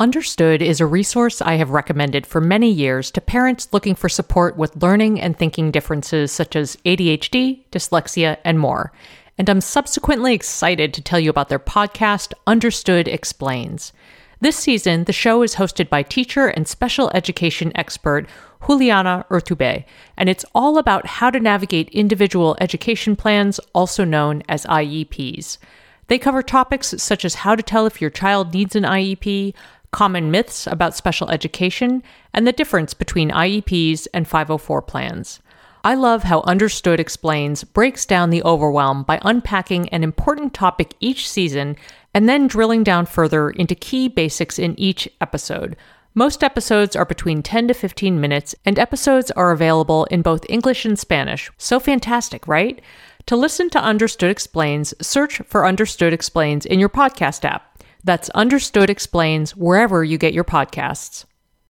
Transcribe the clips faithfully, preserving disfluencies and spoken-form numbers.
Understood is a resource I have recommended for many years to parents looking for support with learning and thinking differences such as A D H D, dyslexia, and more. And I'm subsequently excited to tell you about their podcast, Understood Explains. This season, the show is hosted by teacher and special education expert Juliana Urtubey, and it's all about how to navigate individual education plans, also known as I E Ps. They cover topics such as how to tell if your child needs an I E P, common myths about special education, and the difference between I E Ps and five oh four plans. I love how Understood Explains breaks down the overwhelm by unpacking an important topic each season and then drilling down further into key basics in each episode. Most episodes are between ten to fifteen minutes, and episodes are available in both English and Spanish. So fantastic, right? To listen to Understood Explains, search for Understood Explains in your podcast app. That's Understood Explains wherever you get your podcasts.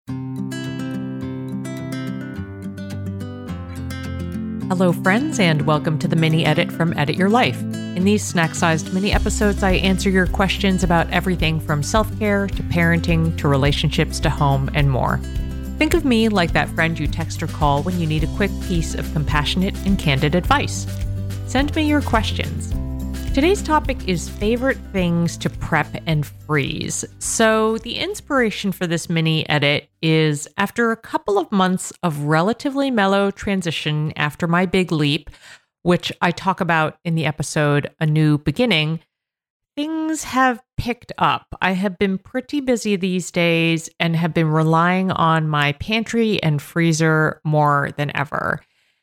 Hello, friends, and welcome to the mini edit from Edit Your Life. In these snack-sized mini episodes, I answer your questions about everything from self-care to parenting to relationships to home and more. Think of me like that friend you text or call when you need a quick piece of compassionate and candid advice. Send me your questions. Today's topic is favorite things to prep and freeze. So the inspiration for this mini edit is after a couple of months of relatively mellow transition after my big leap, which I talk about in the episode A New Beginning, things have picked up. I have been pretty busy these days and have been relying on my pantry and freezer more than ever.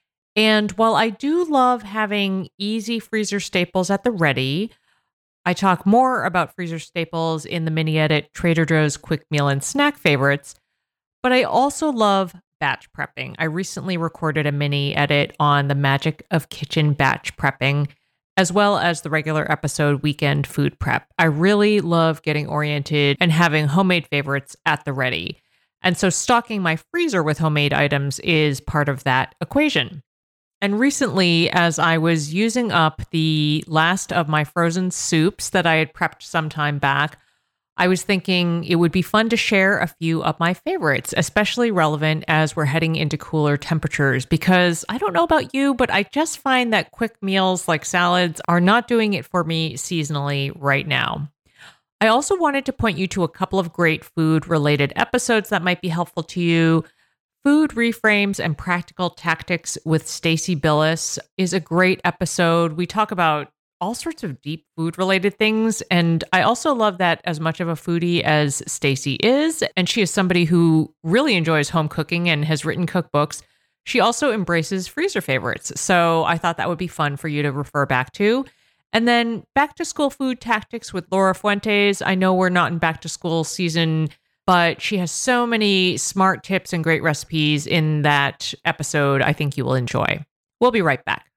And while I do love having easy freezer staples at the ready, I talk more about freezer staples in the mini edit Trader Joe's quick meal and snack favorites, but I also love batch prepping. I recently recorded a mini edit on the magic of kitchen batch prepping, as well as the regular episode Weekend Food Prep. I really love getting oriented and having homemade favorites at the ready. And so stocking my freezer with homemade items is part of that equation. And recently, as I was using up the last of my frozen soups that I had prepped some time back, I was thinking it would be fun to share a few of my favorites, especially relevant as we're heading into cooler temperatures, because I don't know about you, but I just find that quick meals like salads are not doing it for me seasonally right now. I also wanted to point you to a couple of great food-related episodes that might be helpful to you. Food Reframes and Practical Tactics with Stacy Billis is a great episode. We talk about all sorts of deep food-related things, and I also love that as much of a foodie as Stacy is, and she is somebody who really enjoys home cooking and has written cookbooks, she also embraces freezer favorites. So I thought that would be fun for you to refer back to. And then Back to School Food Tactics with Laura Fuentes. I know we're not in back to school season, but she has so many smart tips and great recipes in that episode I think you will enjoy. We'll be right back.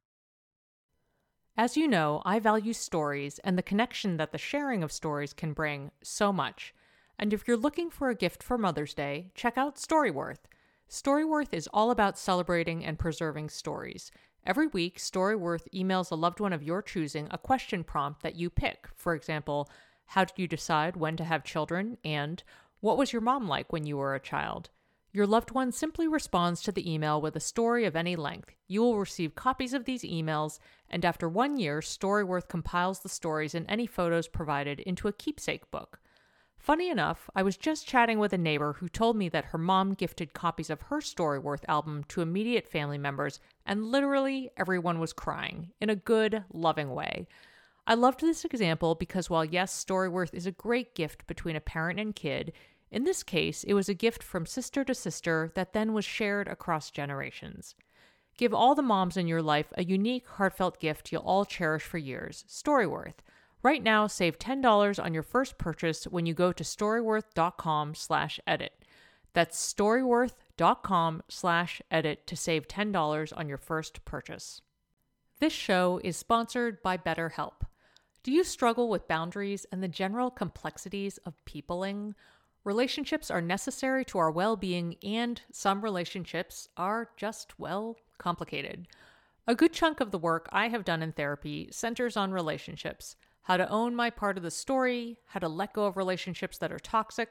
As you know, I value stories and the connection that the sharing of stories can bring so much. And if you're looking for a gift for Mother's Day, check out Storyworth. Storyworth is all about celebrating and preserving stories. Every week, Storyworth emails a loved one of your choosing a question prompt that you pick. For example, how did you decide when to have children? And what was your mom like when you were a child? Your loved one simply responds to the email with a story of any length. You will receive copies of these emails, and after one year, Storyworth compiles the stories and any photos provided into a keepsake book. Funny enough, I was just chatting with a neighbor who told me that her mom gifted copies of her Storyworth album to immediate family members, and literally everyone was crying, in a good, loving way. I loved this example because while yes, Storyworth is a great gift between a parent and kid, in this case, it was a gift from sister to sister that then was shared across generations. Give all the moms in your life a unique, heartfelt gift you'll all cherish for years, Storyworth. Right now, save ten dollars on your first purchase when you go to storyworth.com slash edit. That's storyworth.com slash edit to save ten dollars on your first purchase. This show is sponsored by BetterHelp. Do you struggle with boundaries and the general complexities of peopling? Relationships are necessary to our well-being, and some relationships are just, well, complicated. A good chunk of the work I have done in therapy centers on relationships, how to own my part of the story, how to let go of relationships that are toxic,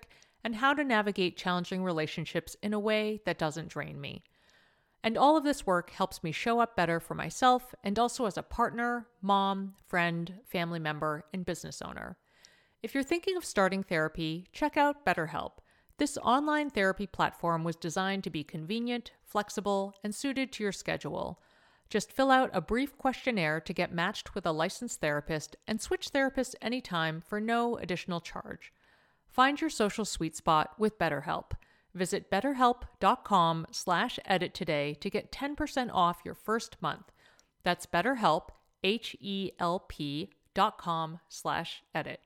and how to navigate challenging relationships in a way that doesn't drain me. And all of this work helps me show up better for myself and also as a partner, mom, friend, family member, and business owner. If you're thinking of starting therapy, check out BetterHelp. This online therapy platform was designed to be convenient, flexible, and suited to your schedule. Just fill out a brief questionnaire to get matched with a licensed therapist and switch therapists anytime for no additional charge. Find your social sweet spot with BetterHelp. Visit betterhelp.com slash edit today to get ten percent off your first month. That's BetterHelp, H-E-L-P dot com slash edit.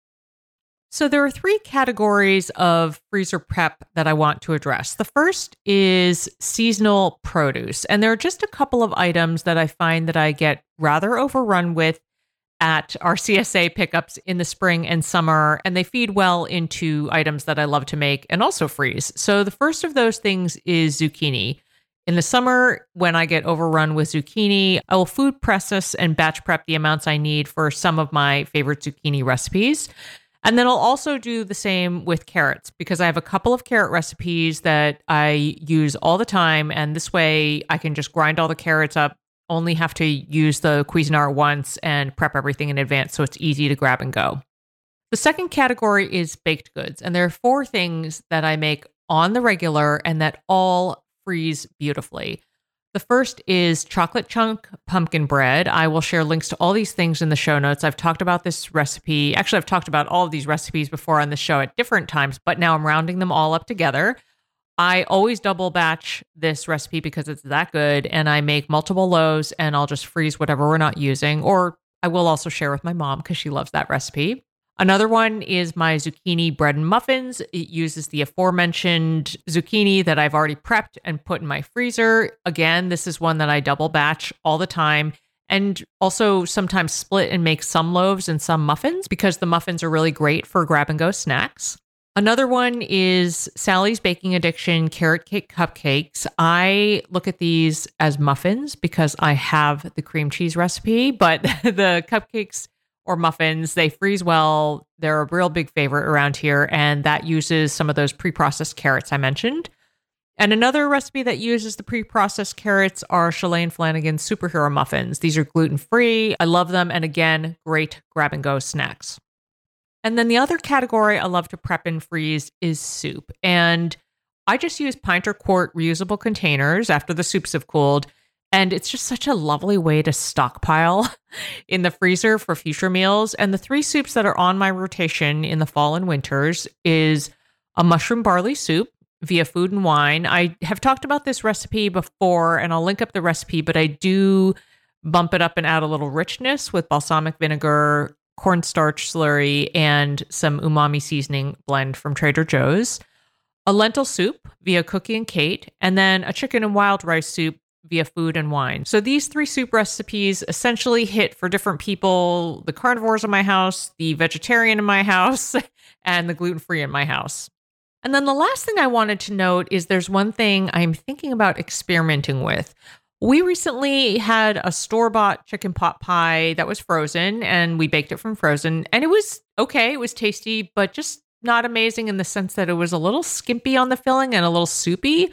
So there are three categories of freezer prep that I want to address. The first is seasonal produce. And there are just a couple of items that I find that I get rather overrun with at our C S A pickups in the spring and summer, and they feed well into items that I love to make and also freeze. So the first of those things is zucchini. In the summer, when I get overrun with zucchini, I will food process and batch prep the amounts I need for some of my favorite zucchini recipes. And then I'll also do the same with carrots because I have a couple of carrot recipes that I use all the time. And this way I can just grind all the carrots up, only have to use the Cuisinart once and prep everything in advance so it's easy to grab and go. The second category is baked goods. And there are four things that I make on the regular and that all freeze beautifully. The first is chocolate chunk pumpkin bread. I will share links to all these things in the show notes. I've talked about this recipe. Actually, I've talked about all of these recipes before on the show at different times, but now I'm rounding them all up together. I always double batch this recipe because it's that good, and I make multiple loaves and I'll just freeze whatever we're not using, or I will also share with my mom because she loves that recipe. Another one is my zucchini bread and muffins. It uses the aforementioned zucchini that I've already prepped and put in my freezer. Again, this is one that I double batch all the time and also sometimes split and make some loaves and some muffins because the muffins are really great for grab and go snacks. Another one is Sally's Baking Addiction carrot cake cupcakes. I look at these as muffins because I have the cream cheese recipe, but the cupcakes or muffins, they freeze well. They're a real big favorite around here, and that uses some of those pre-processed carrots I mentioned. And another recipe that uses the pre-processed carrots are Shalane Flanagan's Superhero Muffins. These are gluten-free. I love them, and again, great grab-and-go snacks. And then the other category I love to prep and freeze is soup. And I just use pint or quart reusable containers after the soups have cooled. And it's just such a lovely way to stockpile in the freezer for future meals. And the three soups that are on my rotation in the fall and winters is a mushroom barley soup via Food and Wine. I have talked about this recipe before, and I'll link up the recipe, but I do bump it up and add a little richness with balsamic vinegar, cornstarch slurry, and some umami seasoning blend from Trader Joe's. A lentil soup via Cookie and Kate, and then a chicken and wild rice soup via Food and Wine. So these three soup recipes essentially hit for different people: the carnivores in my house, the vegetarian in my house, and the gluten-free in my house. And then the last thing I wanted to note is there's one thing I'm thinking about experimenting with. We recently had a store-bought chicken pot pie that was frozen, and we baked it from frozen, and it was okay. It was tasty, but just not amazing in the sense that it was a little skimpy on the filling and a little soupy.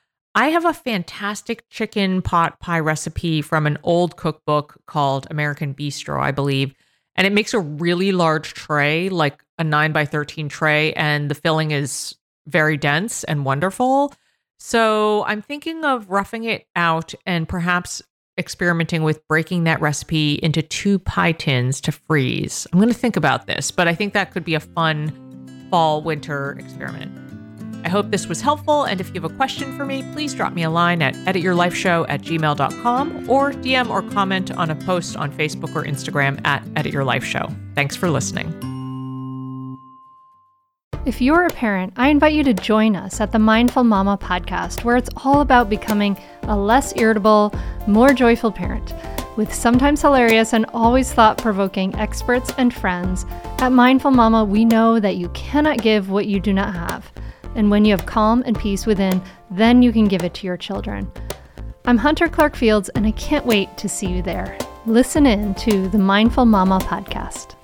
I have a fantastic chicken pot pie recipe from an old cookbook called American Bistro, I believe. And it makes a really large tray, like a nine by thirteen tray. And the filling is very dense and wonderful. So I'm thinking of roughing it out and perhaps experimenting with breaking that recipe into two pie tins to freeze. I'm going to think about this, but I think that could be a fun fall winter experiment. I hope this was helpful, and if you have a question for me, please drop me a line at edit your life show at gmail dot com or D M or comment on a post on Facebook or Instagram at edit your life show. Thanks for listening. If you're a parent, I invite you to join us at the Mindful Mama podcast, where it's all about becoming a less irritable, more joyful parent. With sometimes hilarious and always thought-provoking experts and friends, at Mindful Mama, we know that you cannot give what you do not have. And when you have calm and peace within, then you can give it to your children. I'm Hunter Clark Fields, and I can't wait to see you there. Listen in to the Mindful Mama podcast.